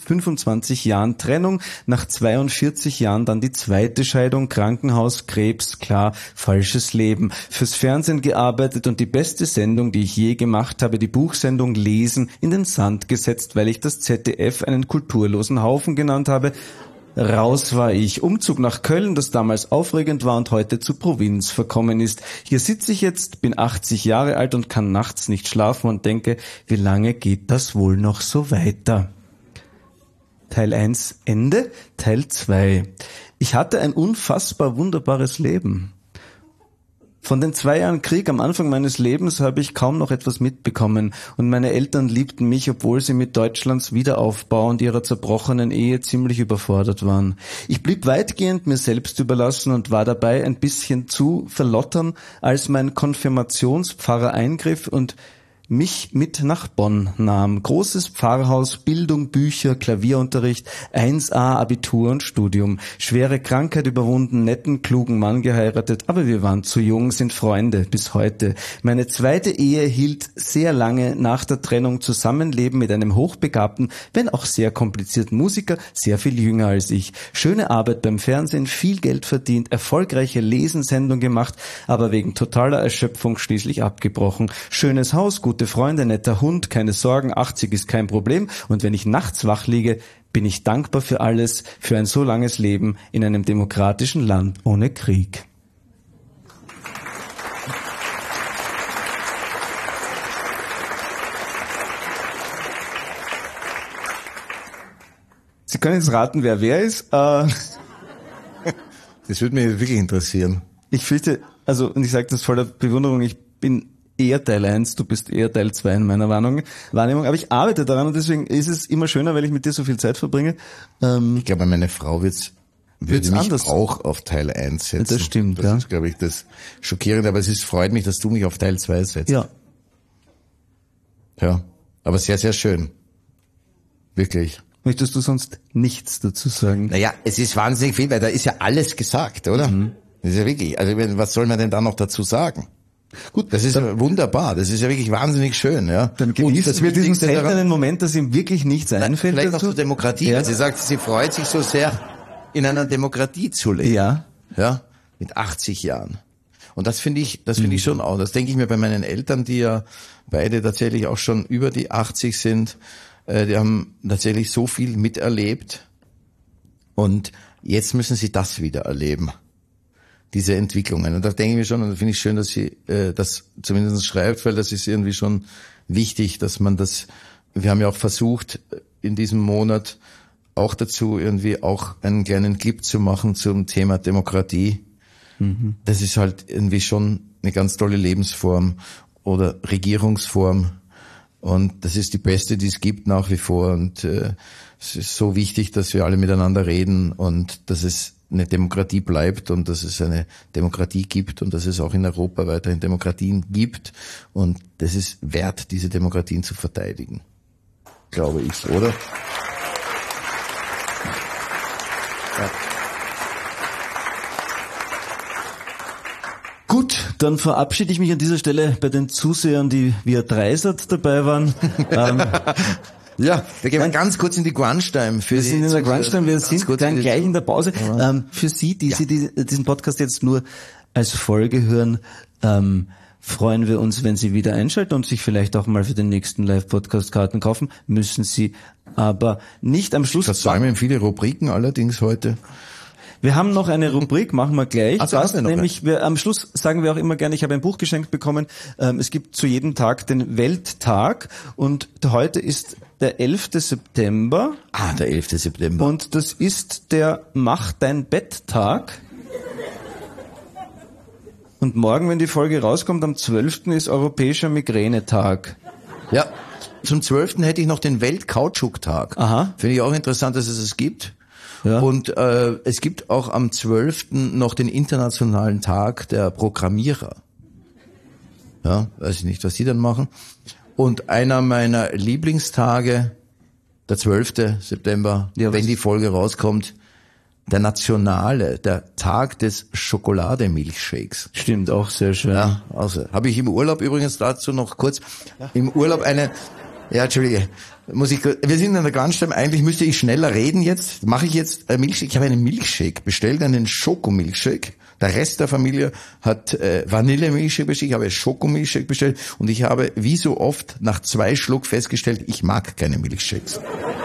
25 Jahren Trennung, nach 42 Jahren dann die zweite Scheidung, Krankenhaus, Krebs, klar, falsches Leben. Fürs Fernsehen gearbeitet und die beste Sendung, die ich je gemacht habe, die Buchsendung Lesen, in den Sand gesetzt, weil ich das ZDF einen kulturlosen Haufen genannt habe. Raus war ich. Umzug nach Köln, das damals aufregend war und heute zur Provinz verkommen ist. Hier sitze ich jetzt, bin 80 Jahre alt und kann nachts nicht schlafen und denke, wie lange geht das wohl noch so weiter? Teil 1 Ende, Teil 2. Ich hatte ein unfassbar wunderbares Leben. Von den 2 Jahren Krieg am Anfang meines Lebens habe ich kaum noch etwas mitbekommen und meine Eltern liebten mich, obwohl sie mit Deutschlands Wiederaufbau und ihrer zerbrochenen Ehe ziemlich überfordert waren. Ich blieb weitgehend mir selbst überlassen und war dabei ein bisschen zu verlottern, als mein Konfirmationspfarrer eingriff und mich mit nach Bonn nahm. Großes Pfarrhaus, Bildung, Bücher, Klavierunterricht, 1A, Abitur und Studium. Schwere Krankheit überwunden, netten, klugen Mann geheiratet, aber wir waren zu jung, sind Freunde bis heute. Meine zweite Ehe hielt sehr lange nach der Trennung, Zusammenleben mit einem hochbegabten, wenn auch sehr komplizierten Musiker, sehr viel jünger als ich. Schöne Arbeit beim Fernsehen, viel Geld verdient, erfolgreiche Lesensendung gemacht, aber wegen totaler Erschöpfung schließlich abgebrochen. Schönes Haus, gute Freunde, netter Hund, keine Sorgen, 80 ist kein Problem und wenn ich nachts wach liege, bin ich dankbar für alles, für ein so langes Leben in einem demokratischen Land ohne Krieg. Sie können jetzt raten, wer ist. Das würde mich wirklich interessieren. Ich fürchte, und ich sage das voller Bewunderung, ich bin eher Teil 1, du bist eher Teil 2 in meiner Wahrnehmung, aber ich arbeite daran und deswegen ist es immer schöner, weil ich mit dir so viel Zeit verbringe. Ich glaube, meine Frau würde mich anders auch auf Teil 1 setzen. Das stimmt, Das ist, glaube ich, das Schockierende, aber freut mich, dass du mich auf Teil 2 setzt. Ja. Ja, aber sehr, sehr schön. Wirklich. Möchtest du sonst nichts dazu sagen? Naja, es ist wahnsinnig viel, weil da ist ja alles gesagt, oder? Das ist ja wirklich, also was soll man denn da noch dazu sagen? Gut, das ist ja wunderbar, das ist ja wirklich wahnsinnig schön, ja. Dann genießen wir diesen seltenen Moment, dass ihm wirklich nichts einfällt. Vielleicht dazu? noch zur Demokratie, weil sie sagt, sie freut sich so sehr, in einer Demokratie zu leben. Ja, mit 80 Jahren. Und das finde ich schon auch. Das denke ich mir bei meinen Eltern, die ja beide tatsächlich auch schon über die 80 sind. Die haben tatsächlich so viel miterlebt. Und jetzt müssen sie das wieder erleben. Diese Entwicklungen. Und da denke ich mir schon, und da finde ich schön, dass sie das zumindest schreibt, weil das ist irgendwie schon wichtig, dass man das, wir haben ja auch versucht, in diesem Monat auch dazu irgendwie auch einen kleinen Clip zu machen zum Thema Demokratie. Das ist halt irgendwie schon eine ganz tolle Lebensform oder Regierungsform. Und das ist die beste, die es gibt nach wie vor. Und es ist so wichtig, dass wir alle miteinander reden und dass es eine Demokratie bleibt und dass es eine Demokratie gibt und dass es auch in Europa weiterhin Demokratien gibt. Und das ist wert, diese Demokratien zu verteidigen. Glaube ich, oder? Ja. Gut, dann verabschiede ich mich an dieser Stelle bei den Zusehern, die via Dreisat dabei waren. Ja, wir gehen ganz kurz in die Grunstein. Wir sind in der Grunstein, wir sind dann gleich in der Pause. Für Sie, die Sie diesen Podcast jetzt nur als Folge hören, freuen wir uns, wenn Sie wieder einschalten und sich vielleicht auch mal für den nächsten Live-Podcast Karten kaufen. Müssen Sie aber nicht am Schluss. Das sagen wir viele Rubriken allerdings heute. Wir haben noch eine Rubrik, machen wir gleich. Also nämlich am Schluss sagen wir auch immer gerne, ich habe ein Buch geschenkt bekommen. Es gibt zu jedem Tag den Welttag und heute ist der 11. September. Der 11. September. Und das ist der Mach dein Bett-Tag. Und morgen, wenn die Folge rauskommt, am 12. ist Europäischer Migränetag. Ja, zum 12. hätte ich noch den Weltkautschuk-Tag. Aha. Finde ich auch interessant, dass es gibt. Ja. Und es gibt auch am 12. noch den Internationalen Tag der Programmierer. Ja, weiß ich nicht, was die dann machen. Und einer meiner Lieblingstage, der 12. September, wenn die Folge rauskommt, der Tag des Schokolademilchshakes. Stimmt, auch sehr schön. Ja, also habe ich im Urlaub übrigens dazu noch kurz, im Urlaub Entschuldige, wir sind in der Grunstein, eigentlich müsste ich schneller reden jetzt, mache ich jetzt Milchshake, ich habe einen Milchshake bestellt, einen Schokomilchshake. Der Rest der Familie hat Vanillemilchshake bestellt, ich habe Schokomilchshake bestellt und ich habe, wie so oft, nach 2 Schluck festgestellt, ich mag keine Milchshakes.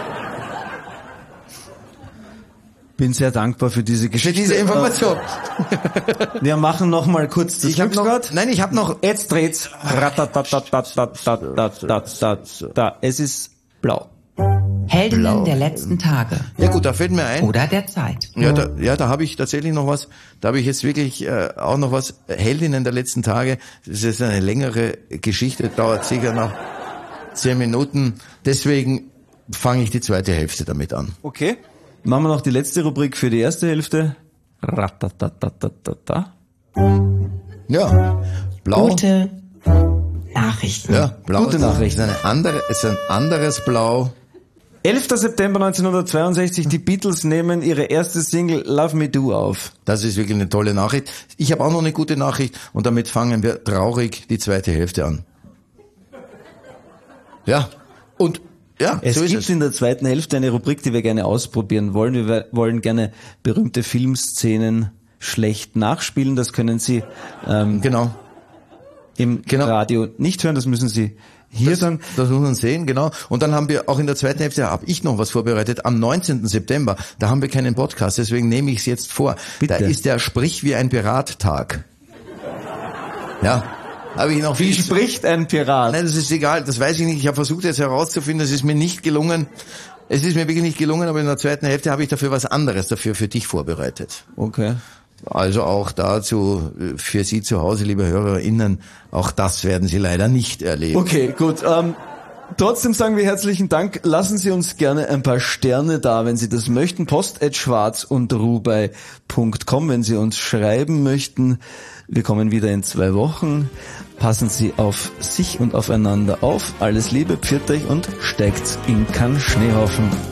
Bin sehr dankbar für diese Geschichte. Für diese Information. Wir machen noch mal kurz das Glücksrad. Ich habe noch. Jetzt dreht's. Da. Es ist blau. Heldinnen der letzten Tage. Ja gut, da fällt mir ein. Oder der Zeit. Ja, da habe ich tatsächlich noch was. Da habe ich jetzt wirklich auch noch was. Heldinnen der letzten Tage. Das ist eine längere Geschichte, dauert sicher noch 10 Minuten. Deswegen fange ich die zweite Hälfte damit an. Okay. Machen wir noch die letzte Rubrik für die erste Hälfte. Ja, blau. Gute Nachrichten. Ja, blau. Gute Nachrichten. Ist ein anderes Blau. 11. September 1962, die Beatles nehmen ihre erste Single Love Me Do auf. Das ist wirklich eine tolle Nachricht. Ich habe auch noch eine gute Nachricht und damit fangen wir traurig die zweite Hälfte an. Ja, und ja, es so ist gibt in der zweiten Hälfte eine Rubrik, die wir gerne ausprobieren wollen. Wir wollen gerne berühmte Filmszenen schlecht nachspielen. Das können Sie im Radio nicht hören. Das müssen Sie hier dann. Das muss man sehen, genau. Und dann haben wir auch in der zweiten Hälfte, habe ich noch was vorbereitet, am 19. September. Da haben wir keinen Podcast, deswegen nehme ich es jetzt vor. Bitte. Da ist der Sprich wie ein Pirat-Tag. Ja. Habe ich noch Wie spricht ein Pirat? Nein, das ist egal, das weiß ich nicht. Ich habe versucht jetzt herauszufinden, das ist mir nicht gelungen. Es ist mir wirklich nicht gelungen, aber in der zweiten Hälfte habe ich dafür was anderes für dich vorbereitet. Okay. Also auch dazu, für Sie zu Hause, liebe HörerInnen, auch das werden Sie leider nicht erleben. Okay, gut. Trotzdem sagen wir herzlichen Dank. Lassen Sie uns gerne ein paar Sterne da, wenn Sie das möchten. post@schwarzundruh.com, wenn Sie uns schreiben möchten. Wir kommen wieder in 2 Wochen. Passen Sie auf sich und aufeinander auf. Alles Liebe, pfiat euch und steigt in keinen Schneehaufen.